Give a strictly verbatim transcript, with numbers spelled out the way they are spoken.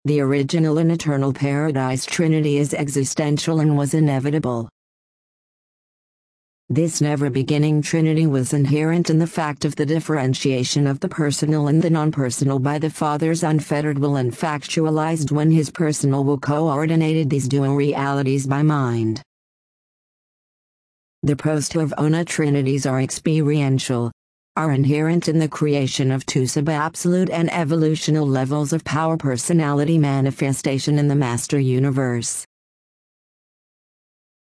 The original and eternal Paradise Trinity is existential and was inevitable. This never-beginning Trinity was inherent in the fact of the differentiation of the personal and the non-personal by the Father's unfettered will and factualized when his personal will coordinated these dual realities by mind. The post-Havana Trinities are experiential, are inherent in the creation of two sub-absolute and evolutional levels of power personality manifestation in the Master Universe.